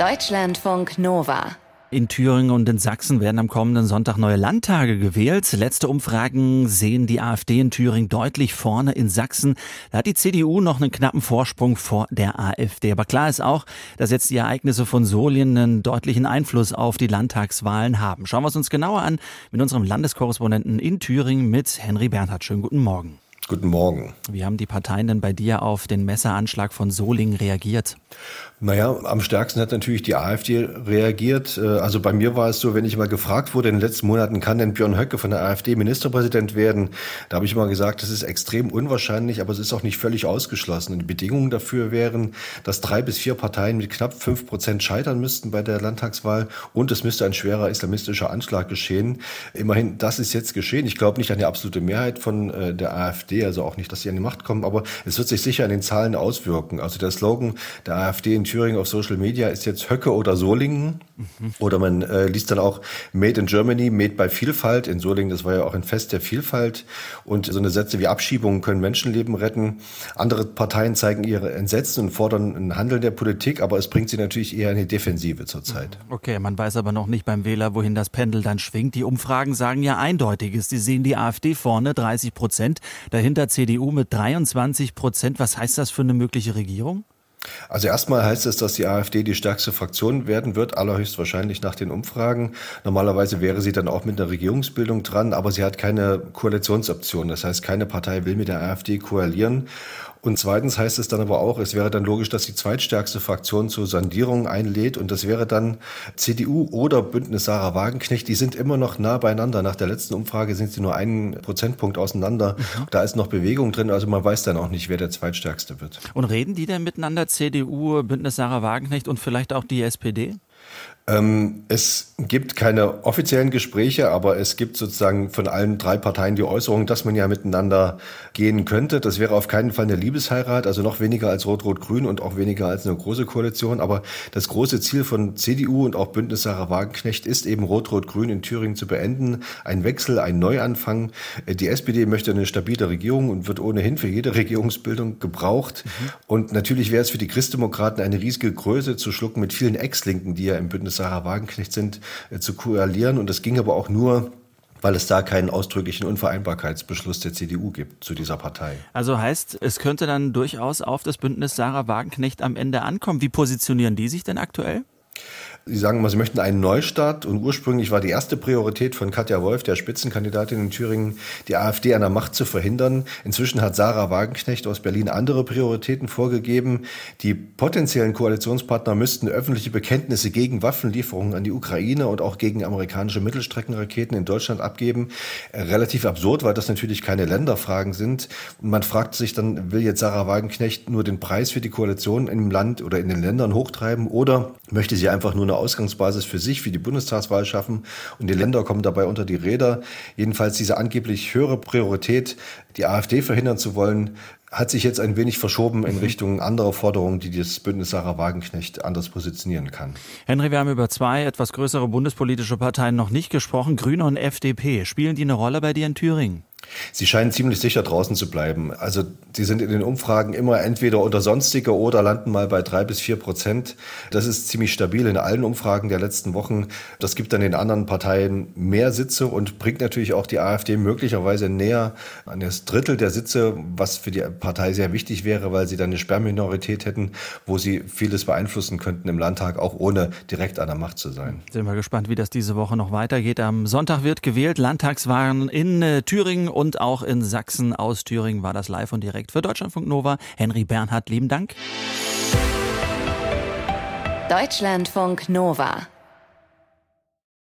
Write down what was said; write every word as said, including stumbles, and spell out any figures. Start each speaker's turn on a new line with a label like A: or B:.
A: Deutschlandfunk Nova.
B: In Thüringen und in Sachsen werden am kommenden Sonntag neue Landtage gewählt. Letzte Umfragen sehen die AfD in Thüringen deutlich vorne. In Sachsen, da hat die C D U noch einen knappen Vorsprung vor der AfD. Aber klar ist auch, dass jetzt die Ereignisse von Solingen einen deutlichen Einfluss auf die Landtagswahlen haben. Schauen wir es uns genauer an mit unserem Landeskorrespondenten in Thüringen, mit Henry Bernhard. Schönen guten Morgen.
C: Guten Morgen.
B: Wie haben die Parteien denn bei dir auf den Messeranschlag von Solingen reagiert?
C: Naja, am stärksten hat natürlich die AfD reagiert. Also bei mir war es so, wenn ich mal gefragt wurde in den letzten Monaten, kann denn Björn Höcke von der AfD Ministerpräsident werden? Da habe ich immer gesagt, das ist extrem unwahrscheinlich, aber es ist auch nicht völlig ausgeschlossen. Und die Bedingungen dafür wären, dass drei bis vier Parteien mit knapp fünf Prozent scheitern müssten bei der Landtagswahl und es müsste ein schwerer islamistischer Anschlag geschehen. Immerhin, das ist jetzt geschehen. Ich glaube nicht an die absolute Mehrheit von äh, der AfD, also auch nicht, dass sie an die Macht kommen, aber es wird sich sicher an den Zahlen auswirken. Also der Slogan der AfD in Thüringen auf Social Media ist jetzt Höcke oder Solingen. Mhm. Oder man äh, liest dann auch Made in Germany, Made by Vielfalt. In Solingen, das war ja auch ein Fest der Vielfalt. Und so eine Sätze wie Abschiebungen können Menschenleben retten. Andere Parteien zeigen ihre Entsetzen und fordern ein Handeln der Politik, aber es bringt sie natürlich eher in die Defensive zurzeit.
B: Okay, man weiß aber noch nicht beim Wähler, wohin das Pendel dann schwingt. Die Umfragen sagen ja Eindeutiges. Sie sehen die AfD vorne, dreißig Prozent, dahinter C D U mit dreiundzwanzig Prozent. Was heißt das für eine mögliche Regierung?
C: Also erstmal heißt es, dass die AfD die stärkste Fraktion werden wird, allerhöchstwahrscheinlich nach den Umfragen. Normalerweise wäre sie dann auch mit einer Regierungsbildung dran, aber sie hat keine Koalitionsoption. Das heißt, keine Partei will mit der AfD koalieren. Und zweitens heißt es dann aber auch, es wäre dann logisch, dass die zweitstärkste Fraktion zur Sondierung einlädt und das wäre dann C D U oder Bündnis Sarah Wagenknecht. Die sind immer noch nah beieinander. Nach der letzten Umfrage sind sie nur einen Prozentpunkt auseinander. Mhm. Da ist noch Bewegung drin, also man weiß dann auch nicht, wer der zweitstärkste wird.
B: Und reden die denn miteinander, C D U, Bündnis Sarah Wagenknecht und vielleicht auch die S P D?
C: Ähm, es gibt keine offiziellen Gespräche, aber es gibt sozusagen von allen drei Parteien die Äußerung, dass man ja miteinander gehen könnte. Das wäre auf keinen Fall eine Liebesheirat, also noch weniger als Rot-Rot-Grün und auch weniger als eine große Koalition. Aber das große Ziel von C D U und auch Bündnis Sarah Wagenknecht ist eben Rot-Rot-Grün in Thüringen zu beenden. Ein Wechsel, ein Neuanfang. Die S P D möchte eine stabile Regierung und wird ohnehin für jede Regierungsbildung gebraucht. Mhm. Und natürlich wäre es für die Christdemokraten eine riesige Größe zu schlucken, mit vielen Ex-Linken, die ja im Bündnis Sarah Wagenknecht sind, äh, zu koalieren. Und das ging aber auch nur, weil es da keinen ausdrücklichen Unvereinbarkeitsbeschluss der C D U gibt zu dieser Partei.
B: Also heißt, es könnte dann durchaus auf das Bündnis Sarah Wagenknecht am Ende ankommen. Wie positionieren die sich denn aktuell?
C: Sie sagen mal, Sie möchten einen Neustart und ursprünglich war die erste Priorität von Katja Wolf, der Spitzenkandidatin in Thüringen, die AfD an der Macht zu verhindern. Inzwischen hat Sarah Wagenknecht aus Berlin andere Prioritäten vorgegeben. Die potenziellen Koalitionspartner müssten öffentliche Bekenntnisse gegen Waffenlieferungen an die Ukraine und auch gegen amerikanische Mittelstreckenraketen in Deutschland abgeben. Relativ absurd, weil das natürlich keine Länderfragen sind. Und man fragt sich dann, will jetzt Sarah Wagenknecht nur den Preis für die Koalition im Land oder in den Ländern hochtreiben oder möchte sie einfach nur eine Ausgangsbasis für sich, für die Bundestagswahl schaffen und die Länder kommen dabei unter die Räder. Jedenfalls diese angeblich höhere Priorität, die AfD verhindern zu wollen, hat sich jetzt ein wenig verschoben in Richtung anderer Forderungen, die das Bündnis Sarah Wagenknecht anders positionieren kann.
B: Henry, wir haben über zwei etwas größere bundespolitische Parteien noch nicht gesprochen. Grüne und F D P. Spielen die eine Rolle bei dir in Thüringen?
C: Sie scheinen ziemlich sicher draußen zu bleiben. Also sie sind in den Umfragen immer entweder unter Sonstige oder landen mal bei drei bis vier Prozent. Das ist ziemlich stabil in allen Umfragen der letzten Wochen. Das gibt dann den anderen Parteien mehr Sitze und bringt natürlich auch die AfD möglicherweise näher an das Drittel der Sitze, was für die Partei sehr wichtig wäre, weil sie dann eine Sperrminorität hätten, wo sie vieles beeinflussen könnten im Landtag, auch ohne direkt an der Macht zu sein.
B: Sind wir gespannt, wie das diese Woche noch weitergeht. Am Sonntag wird gewählt, Landtagswahlen in äh, Thüringen und auch in Sachsen. Aus Thüringen war das live und direkt für Deutschlandfunk Nova. Henry Bernhard, lieben Dank.
A: Deutschlandfunk Nova.